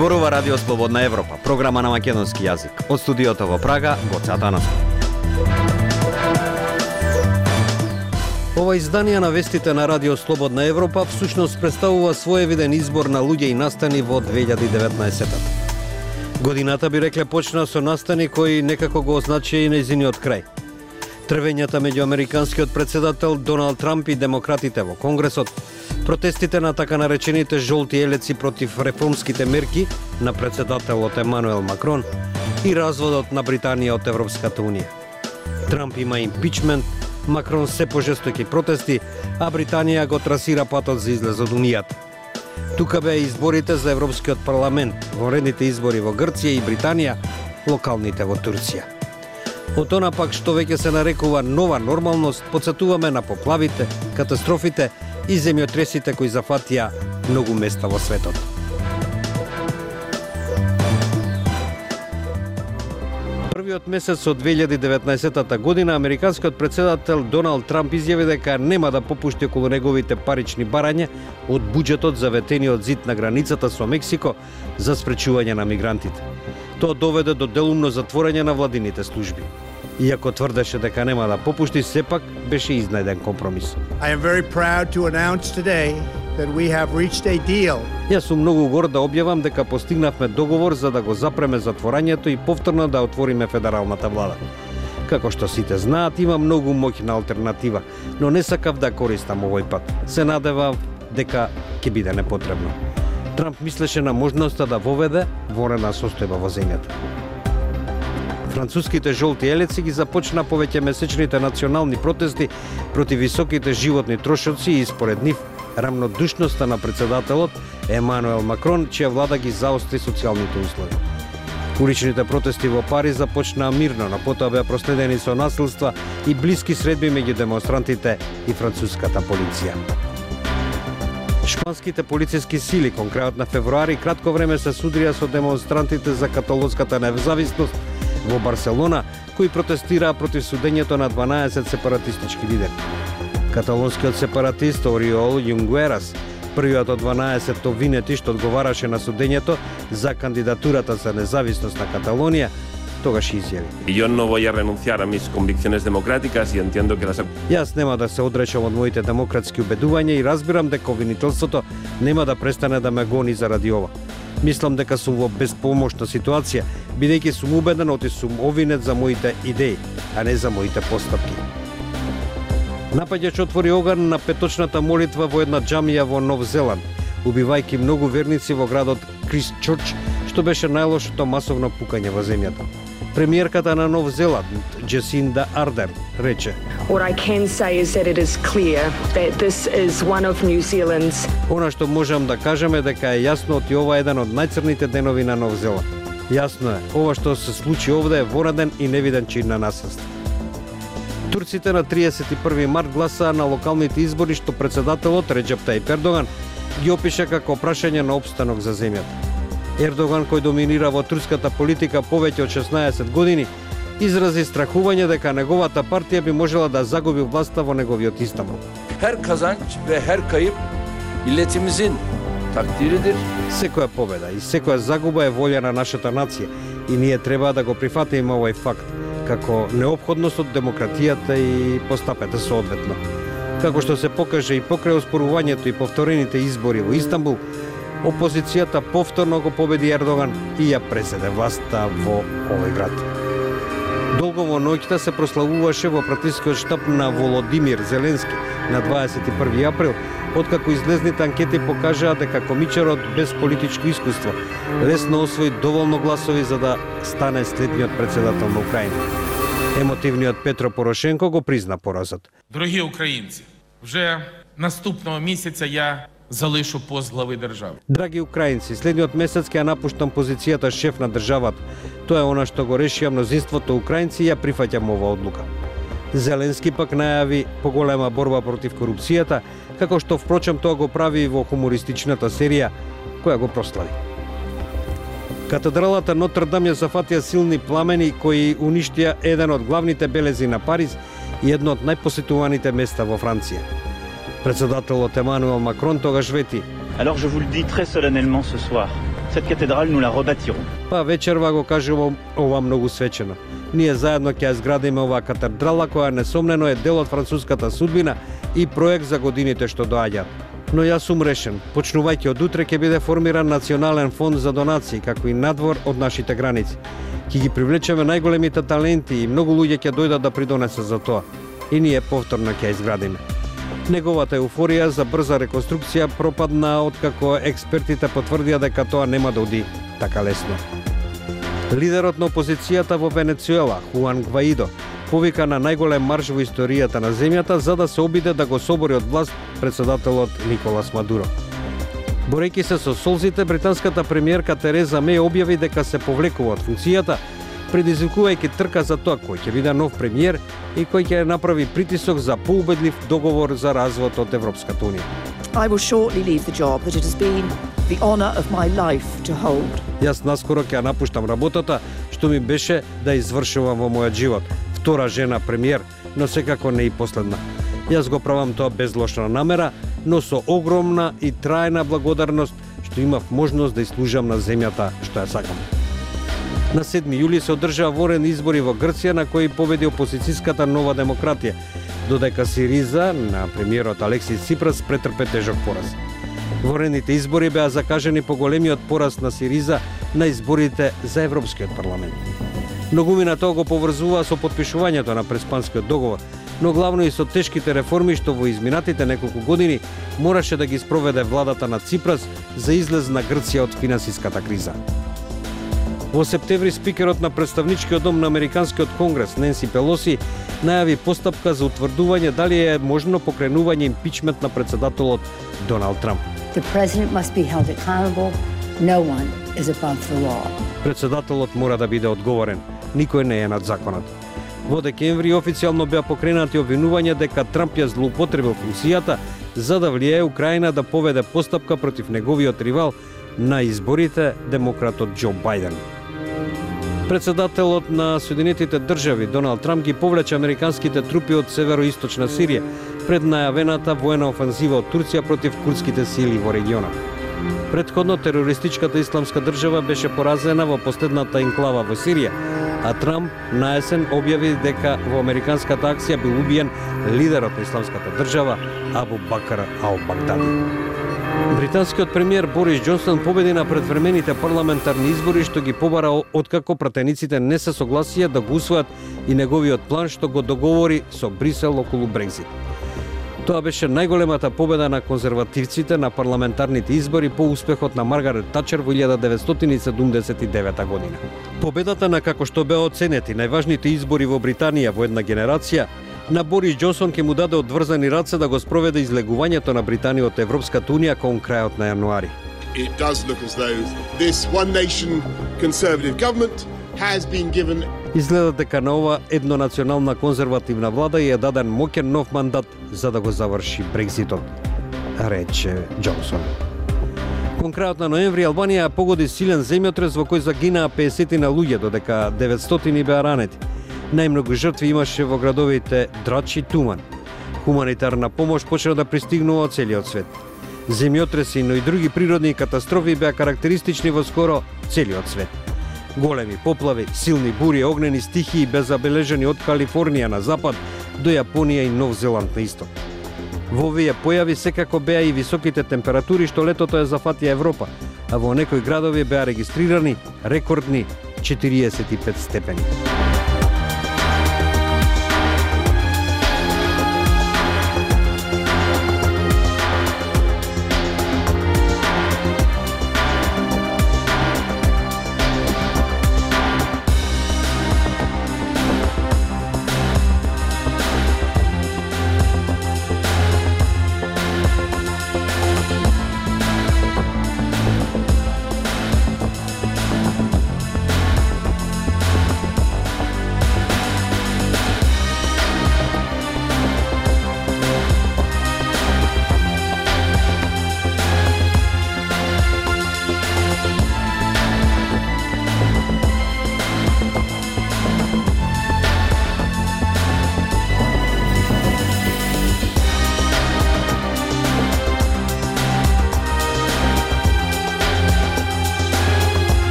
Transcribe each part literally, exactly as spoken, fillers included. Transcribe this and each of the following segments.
Зборува Радио Слободна Европа, програма на македонски јазик. Од студиото во Прага, Гоце Атанасов. Ова издание на вестите на Радио Слободна Европа всушност представува своевиден избор на луѓе и настани во две илјади и деветнаесетта. Годината, би рекле, почна со настани кои некако го означија и нејзиниот крај. Трвењата меѓу американскиот председател Доналд Трамп и демократите во Конгресот, протестите на така наречените жолти елеци против реформските мерки на председателот Емануел Макрон и разводот на Британија од Европската Унија. Трамп има импичмент, Макрон се пожестоки протести, а Британија го трасира патот за излез од Унијата. Тука беа изборите за Европскиот парламент, вонредните избори во Грција и Британија, локалните во Турција. Од она пак што веќе се нарекува нова нормалност, потсетуваме на поплавите, катастрофите и земјотресите кои зафатија многу места во светот. Првиот месец од две илјади и деветнаесетта година американскиот председател Доналд Трамп изјави дека нема да попушти околу неговите парични барања од буџетот за ветениот зид на границата со Мексико за спречување на мигрантите. Тоа доведе до делумно затворање на владините служби. Иако тврдеше дека нема да попушти, сепак беше изнајден компромис. I am very proud to announce today that we have reached a deal. Јас сум многу горд да објавам дека постигнавме договор за да го запреме затворањето и повторно да отвориме федералната влада. Како што сите знаат, има многу моќна алтернатива, но не сакав да користам овој пат. Се надевав дека ќе биде непотребно. Трамп мислеше на можноста да воведе вонредна состојба во земјата. Француските жолти елеци ги започна повеќе месечните национални протести против високите животни трошоци и според нив рамнодушноста на председателот Емануел Макрон, чија влада ги заостри социјалните услови. Уличните протести во Париз започнаа мирно, но потоа беа проследени со насилства и блиски средби меѓу демонстрантите и француската полиција. Шпанските полициски сили кон крајот на февруари кратко време се судрија со демонстрантите за каталонската независност во Барселона, кои протестираа против судењето на дванаесет сепаратистички лидери. Каталонскиот сепаратист Ориол Јунгуерас, првиот од дванаесет обвинети што одговараше на судењето за кандидатурата за независност на Каталонија, тогаш изјави: Yo no voy a renunciar a mis convicciones democráticas y entiendo que las... Јас нема да се одречам од моите демократски убедувања и разбирам дека обвинителството нема да престане да ме гони заради ова. Мислам дека сум во безпомошна ситуација, бидејќи сум убеден оти сум обвинет за моите идеи, а не за моите постапки. Напаѓач отвори оган на петочната молитва во една џамија во Нов Зеланд, убивајќи многу верници во градот Кристчурч, што беше најлошото масовно пукање во земјата. Премиерката на Нов Зеланд, Джесинда Ардерн, рече: What I can say is that it is clear that this is one of New Zealand's... Она што можам да кажеме дека е јасно оти ова е еден од најцрните денови на Нов Зеланд. Јасно е, ова што се случи овде е вонреден и невиден чин на насилство. Турците на триесет и први март гласаа на локалните избори што председателот Реџеп Тајип Ердоган ги опиша како прашање на опстанок за земјата. Ердоган, кој доминира во турската политика повеќе од шеснаесет години, изрази страхување дека неговата партија би можела да загуби власта во неговиот Истанбул. Her kazanç ve her kayıp milletimizin takdiridir. Секоја победа и секоја загуба е волја на нашата нација и ние треба да го прифатиме овој факт како неопходност од демократијата и постапете соодветно. Како што се покаже и покрај оспорувањето и повторените избори во Истанбул, опозицијата повторно го победи Ердоган и ја преседе власта во овој град. Долго во ноќта се прославуваше во пратискиот штаб на Володимир Зеленски на дваесет и први април, откако излезните анкети покажаа дека комичарот без политичко искуство лесно освои доволно гласови за да стане следниот председател на Украина. Емотивниот Петро Порошенко го призна поразот. Дорогі українці, вже наступного місяця я залишу пост глави держави. Драги украинци, следниот месец ќе ја напуштам позицијата шеф на државата. Тоа е она што го решија мнозинството украинци и ја прифаќам ова одлука. Зеленски пак најави поголема борба против корупцијата, како што впрочем тоа го прави и во хумористичната серија која го прослави. Катедралата Нотр-Дам ја зафатија силни пламени кои уништија еден од главните белези на Париз и едно од најпосетуваните места во Франција. Председателот Емануел Макрон тогаш вети: Alors je vous le dis très solennellement ce soir. cette cathédrale, nous la rebâtirons. Па вечерва го кажувам ова многу свечено. Ние заедно ќе ја зградиме оваа катедрала која несомнено е дел од француската судбина и проект за годините што доаѓаат. Но јас сум решен, почнувајќи од утре ќе биде формиран национален фонд за донации, како и надвор од нашите граници. Ќе ги привлечеме најголемите таленти и многу луѓе ќе дојдат да придонесат за тоа. И ние повторно ќе ја изградиме. Неговата еуфорија за брза реконструкција пропадна откако експертите потврдија дека тоа нема да оди така лесно. Лидерот на опозицијата во Венецуела, Хуан Гваидо, повика на најголем марш во историјата на земјата за да се обиде да го собори од власт председателот Николас Мадуро. Борејќи се со солзите, британската премиерка Тереза Меј објави дека се повлекува од функцијата, предизвикувајќи трка за тоа кој ќе биде нов премиер и кој ќе направи притисок за поубедлив договор за развод од Европската унија. I will shortly leave the job that it has been the honor of my life to hold. Јас наскоро ќе ја напуштам работата што ми беше да извршувам во мојот живот. Втора жена премиер, но секако не и последна. Јас го правам тоа без лошна намера, но со огромна и трајна благодарност што имав можност да служам на земјата што ја сакам. На седми јули се одржаа ворени избори во Грција на кои победи опозицијската Нова демократија, додека Сириза на премиерот Алексис Ципрас претрпе тежок пораз. Ворените избори беа закажени по големиот пораз на Сириза на изборите за Европскиот парламент. Многумина тоа го поврзуваа со потпишувањето на Преспанскиот договор, но главно и со тешките реформи што во изминатите неколку години мораше да ги спроведе владата на Ципрас за излез на Грција од финансиската криза. Во септември спикерот на представничкиот дом на Американскиот конгрес Ненси Пелоси најави постапка за утврдување дали е можно покренување импичмент на председателот Доналд Трамп. The president must be held accountable. No one is above the law. Председателот мора да биде одговорен. Никој не е над законот. Во декември официјално беа покренати обвинувања дека Трамп ја злоупотребил функцијата за да влијае Украина да поведе постапка против неговиот ривал на изборите, демократот Џо Бајден. Председателот на Соединетите држави Доналд Трамп ги повлече американските трупи од североисточна Сирија пред најавената воена офанзива од Турција против курдските сили во регионот. Претходно терористичката исламска држава беше поразена во последната енклава во Сирија, а Трамп на есен објави дека во американската акција бил убиен лидерот на исламската држава Абу Бакр ал-Багдади. Британскиот премиер Борис Џонсон победи на предвремените парламентарни избори што ги побара откако пратениците не се согласија да го усвојат и неговиот план што го договори со Брисел околу Брекзит. Тоа беше најголемата победа на конзервативците на парламентарните избори по успехот на Маргарет Тачер во илјада деветстотини седумдесет и девета година. Победата на како што беа оценети најважните избори во Британија во една генерација, на Борис Џонсон ќе му даде одврзани раце да го спроведе излегувањето на Британија од Европската унија кон крајот на јануари. It does look as though this one nation conservative government has been given. Изгледа дека на ова еднонационална конзервативна влада ја даден моќен нов мандат за да го заврши Брекзитот, рече Џонсон. Кон крајот на ноември Албанија погоди силен земјотрес во кој загинаа песет на луѓе, додека деветстотини беа ранети. Најмногу жртви имаше во градовите Драч и Туман. Хуманитарна помош почна да пристигнува од целиот свет. Земјотреси, но и други природни катастрофи беа карактеристични во скоро целиот свет. Големи поплави, силни бури, огнени стихии беззабележани од Калифорнија на запад до Јапонија и Нов Зеланд на исток. Во овие појави секако беа и високите температури што летото ја зафатија Европа, а во некои градови беа регистрирани рекордни четириесет и пет степени.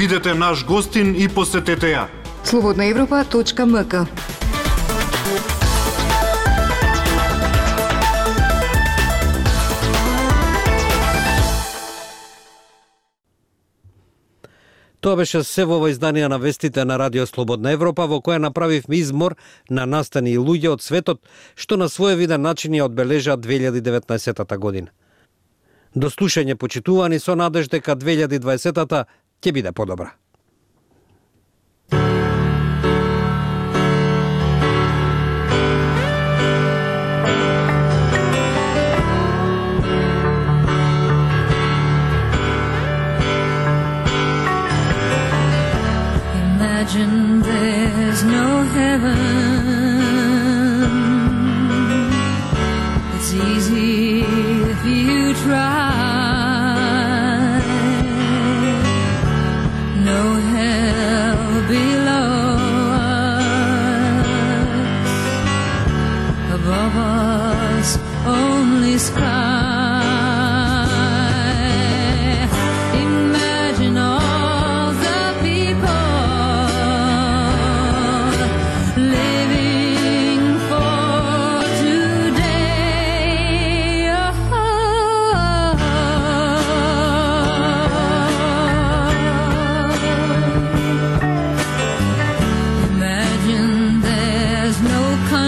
Бидете наш гостин и посетете ја. слободна европа точка ем ка. Тоа беше се во ова издание на вестите на Радио Слободна Европа, во која направивме измор на настани и луѓе од светот, што на свој виден начин ја одбележаат две илјади и деветнаесетата година. До слушање, почитувани, со надеж дека две илјади и дваесетата ќе биде подобра. Imagine there's no heaven. It's easy if you try. No hell below us. Above us, only sky. Imagine all the people living for today. Oh, imagine there's no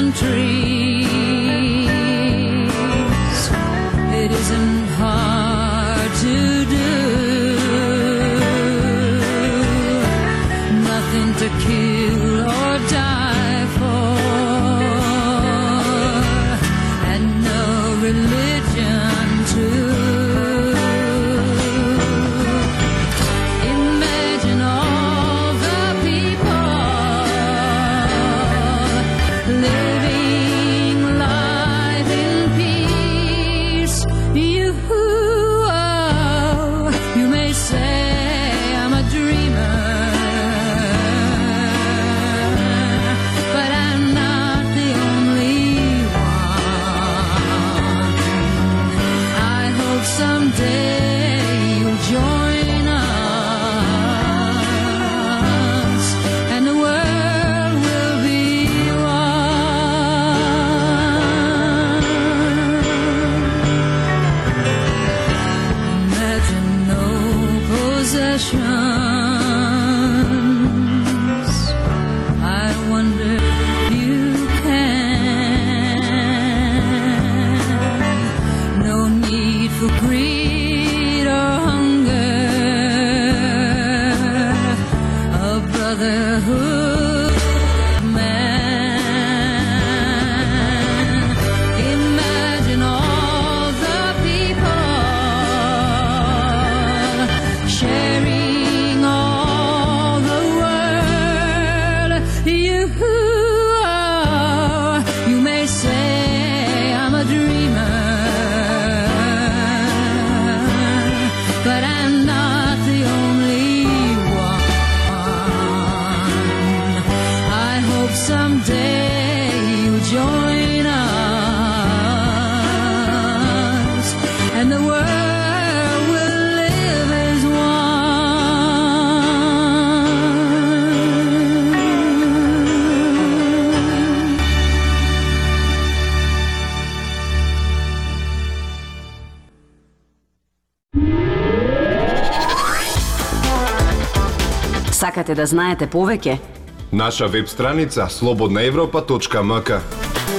countries. It isn't hard to do. Nothing to kill or die for, and no religion too. Imagine all the people living life in peace. You, oh, you may say I'm a dreamer, but I'm not the only one. I hope someday you'll join us, and the world will be one. Imagine no possessions. I wonder if you can. No need for greed or hunger. A brotherhood of man. Imagine all the people sharing all the world. You, oh, you may say I'm a dreamer, but I'm not the only one. I hope someday you'll join us, and the world will live as one. Сакате да знаете повеќе? Наша веб страница слободна европа точка ем ка.